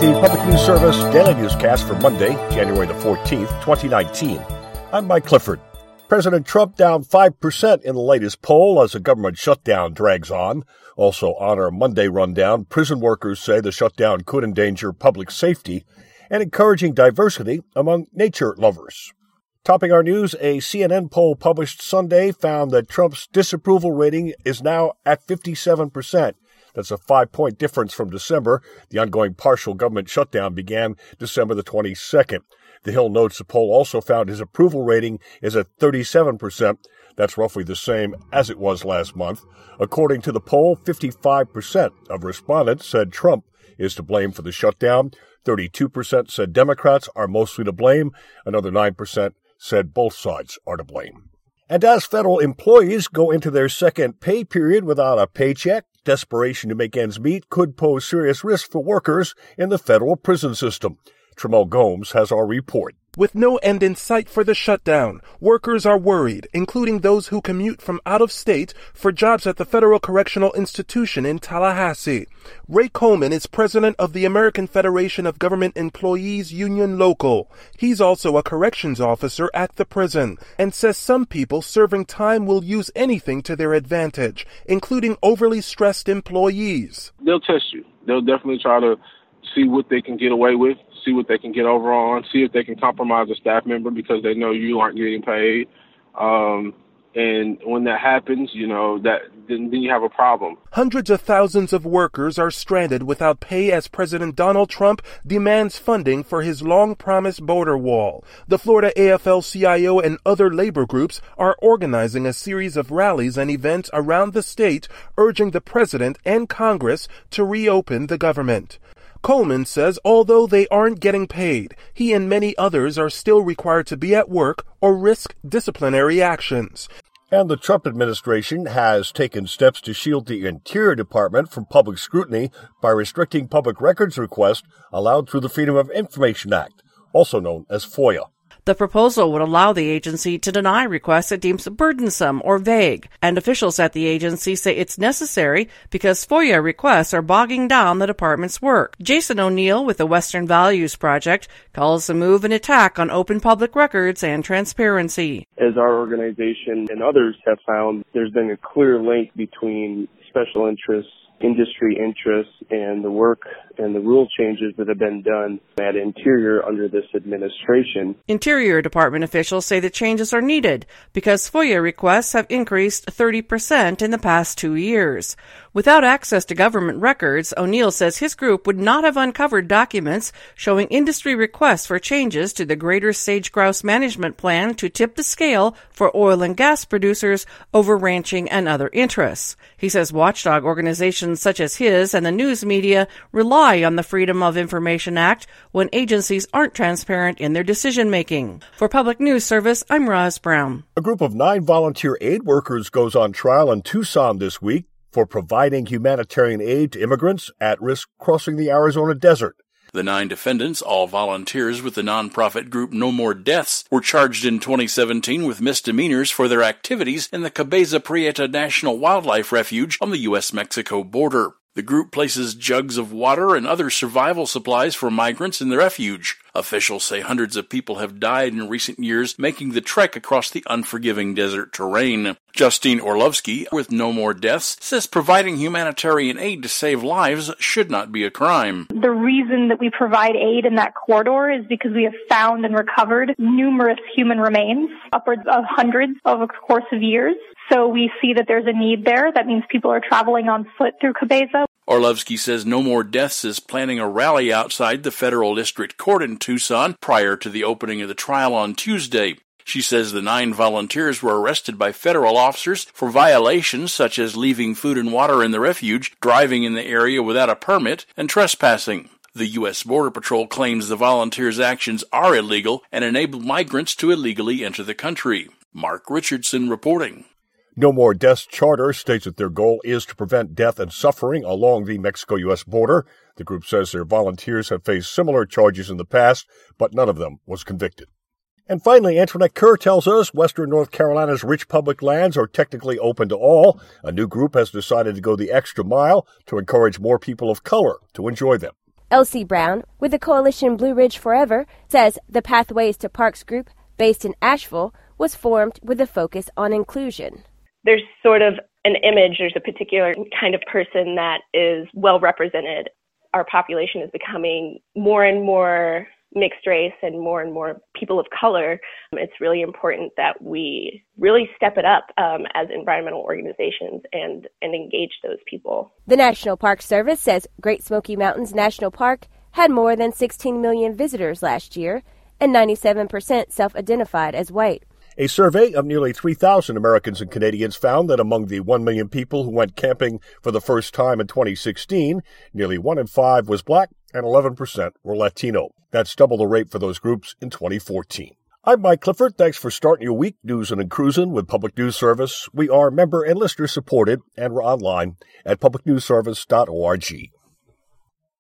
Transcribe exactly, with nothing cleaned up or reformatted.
the Public News Service Daily Newscast for Monday, January the fourteenth, twenty nineteen. I'm Mike Clifford. President Trump down five percent in the latest poll as the government shutdown drags on. Also on our Monday rundown, prison workers say the shutdown could endanger public safety and encouraging diversity among nature lovers. Topping our news, a C N N poll published Sunday found that Trump's disapproval rating is now at fifty-seven percent. That's a five-point difference from December. The ongoing partial government shutdown began December the twenty-second. The Hill notes the poll also found his approval rating is at thirty-seven percent. That's roughly the same as it was last month. According to the poll, fifty-five percent of respondents said Trump is to blame for the shutdown. thirty-two percent said Democrats are mostly to blame. Another nine percent said both sides are to blame. And as federal employees go into their second pay period without a paycheck, desperation to make ends meet could pose serious risk for workers in the federal prison system. Tramel Gomes has our report. With no end in sight for the shutdown, workers are worried, including those who commute from out of state for jobs at the Federal Correctional Institution in Tallahassee. Ray Coleman is president of the American Federation of Government Employees Union Local. He's also a corrections officer at the prison and says some people serving time will use anything to their advantage, including overly stressed employees. They'll test you. They'll definitely try to see what they can get away with, see what they can get over on, see if they can compromise a staff member because they know you aren't getting paid. Um, and when that happens, you know, that then, then you have a problem. Hundreds of thousands of workers are stranded without pay as President Donald Trump demands funding for his long-promised border wall. The Florida A F L C I O and other labor groups are organizing a series of rallies and events around the state urging the president and Congress to reopen the government. Coleman says although they aren't getting paid, he and many others are still required to be at work or risk disciplinary actions. And the Trump administration has taken steps to shield the Interior Department from public scrutiny by restricting public records requests allowed through the Freedom of Information Act, also known as FOIA. The proposal would allow the agency to deny requests it deems burdensome or vague, and officials at the agency say it's necessary because FOIA requests are bogging down the department's work. Jason O'Neill with the Western Values Project calls the move an attack on open public records and transparency. As our organization and others have found, there's been a clear link between special interests, industry interests, and the work and the rule changes that have been done at Interior under this administration. Interior Department officials say the changes are needed because FOIA requests have increased thirty percent in the past two years. Without access to government records, O'Neill says his group would not have uncovered documents showing industry requests for changes to the Greater Sage-Grouse Management Plan to tip the scale for oil and gas producers over ranching and other interests. He says watchdog organizations such as his and the news media rely on the Freedom of Information Act when agencies aren't transparent in their decision-making. For Public News Service, I'm Roz Brown. A group of nine volunteer aid workers goes on trial in Tucson this week for providing humanitarian aid to immigrants at risk crossing the Arizona desert. The nine defendants, all volunteers with the nonprofit group No More Deaths, were charged in twenty seventeen with misdemeanors for their activities in the Cabeza Prieta National Wildlife Refuge on the U S Mexico border. The group places jugs of water and other survival supplies for migrants in the refuge. Officials say hundreds of people have died in recent years making the trek across the unforgiving desert terrain. Justine Orlovsky, with No More Deaths, says providing humanitarian aid to save lives should not be a crime. The reason that we provide aid in that corridor is because we have found and recovered numerous human remains, upwards of hundreds over the course of years. So we see that there's a need there. That means people are traveling on foot through Cabeza. Orlovsky says No More Deaths is planning a rally outside the Federal District Court in Tucson prior to the opening of the trial on Tuesday. She says the nine volunteers were arrested by federal officers for violations such as leaving food and water in the refuge, driving in the area without a permit, and trespassing. The U S Border Patrol claims the volunteers' actions are illegal and enable migrants to illegally enter the country. Mark Richardson reporting. No More Deaths Charter states that their goal is to prevent death and suffering along the Mexico-U S border. The group says their volunteers have faced similar charges in the past, but none of them was convicted. And finally, Antoinette Kerr tells us Western North Carolina's rich public lands are technically open to all. A new group has decided to go the extra mile to encourage more people of color to enjoy them. Elsie Brown, with the coalition Blue Ridge Forever, says the Pathways to Parks group, based in Asheville, was formed with a focus on inclusion. There's sort of an image, there's a particular kind of person that is well represented. Our population is becoming more and more mixed race and more and more people of color. It's really important that we really step it up um, as environmental organizations and, and engage those people. The National Park Service says Great Smoky Mountains National Park had more than sixteen million visitors last year, and ninety-seven percent self-identified as white. A survey of nearly three thousand Americans and Canadians found that among the one million people who went camping for the first time in twenty sixteen, nearly one in five was black and eleven percent were Latino. That's double the rate for those groups in twenty fourteen. I'm Mike Clifford. Thanks for starting your week noozing and cruising with Public News Service. We are member and listener supported, and we're online at public news service dot org.